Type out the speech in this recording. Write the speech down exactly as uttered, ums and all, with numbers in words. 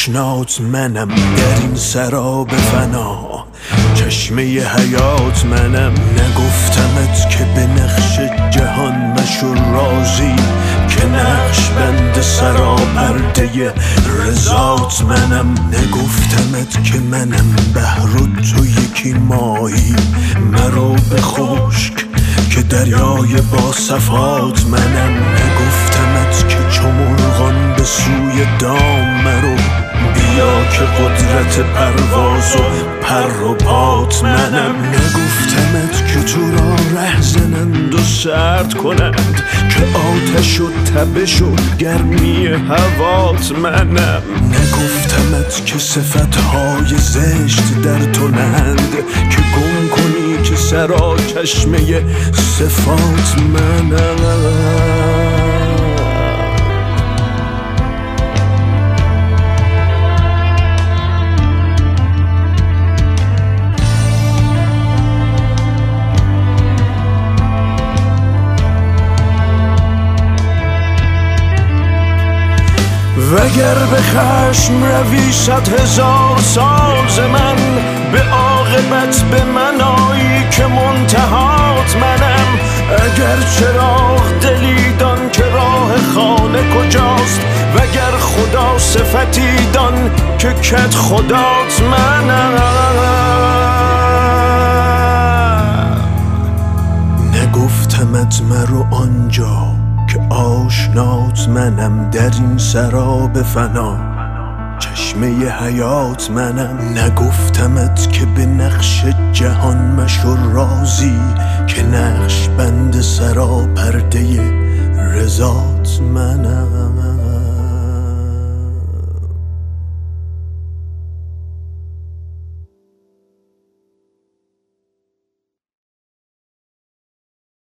آشنات منم در این سراب فنا، چشمه حیات منم. نگفتمت که به نقش جهان مشو راضی، که نقش بند سرا پرده رضات منم. نگفتمت که منم بحر و تو یکی ماهی، مرو به خشک که دریای با صفات منم. نگفتمت که چو مرغان به سوی دام مرو، بیا که قدرت پرواز و پر و پات منم. نگفتمت که تو را ره زنند و سرد کنند، که آتش و تبش و گرمی هوات منم. نگفتمت که صفتهای زشت در تو نند، که گم کنی که سرا چشمه صفات منم. وگر به خشم روی صد هزار سال ز من، به عاقبت به من آیی که منتهات منم. اگر چراغ دلی دان که راه خانه کجاست، وگر خدا صفتی دان که کت خدات منم. نگفتمت مرو آنجا که آشنات منم در این سراب فنا، چشمه حیات منم. نگفتمت که به نقش جهان مشو راضی، که نقش بند سرا پرده رضات منم.